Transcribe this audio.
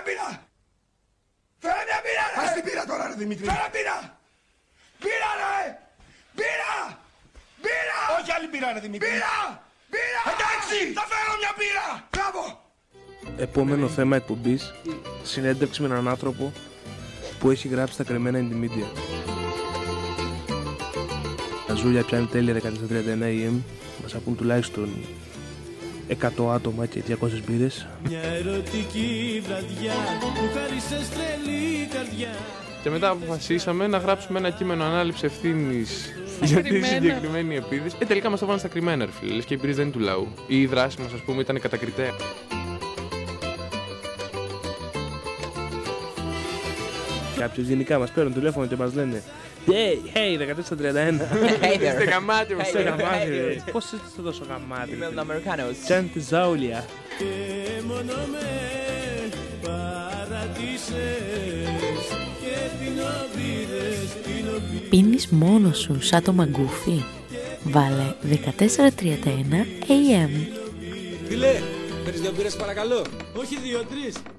πίρα! Φέρε μια πίρα, ρε! Ας την πίρα τώρα, ρε Δημήτρη! Φέρε πίρα! Πίρα, ρε! Πίρα! Πίρα! Όχι άλλη πίρα, ρε Δημήτρη! Πίρα! Πίρα! Εντάξει! Θα φέρω μια πίρα! Μπράβο! Επόμενο θέμα εκπομπής, συνέντευξη με έναν άνθρωπο που έχει γράψει τα κρεμμένα in the media. Τα Ζούλια πιάνει τέλεια 14:31 AM, μας ακούν τουλάχιστον 100 άτομα και 200 μπύρες. Μια ερωτική βραδιά που χάρισες τρελή καρδιά. Και μετά αποφασίσαμε να γράψουμε ένα κείμενο ανάληψη ευθύνης για τη συγκεκριμένη επίδυση. Τελικά μας το βάλαν στα κρυμμένα, ρε φίλε, λες και η μπύρες δεν είναι του λαού. Η δράση μας, ας πούμε, ήταν κατακριτέα. Κάποιος γενικά μας παίρνουν τηλέφωνο και μας λένε Hey, 14:31. Είστε γαμάτι μου. Είστε γαμάτι, ρε. Πώς είστε τόσο γαμάτι? Είμαι Αμερικάνος. Σαν τη Ζάουλια. Και μόνο με παρατήσες και Πίνεις μόνος σου σαν το μαγκούφι? Βάλε 14:31 AM. Φίλε, παίρνεις 2 μπύρες παρακαλώ. Όχι 2-3.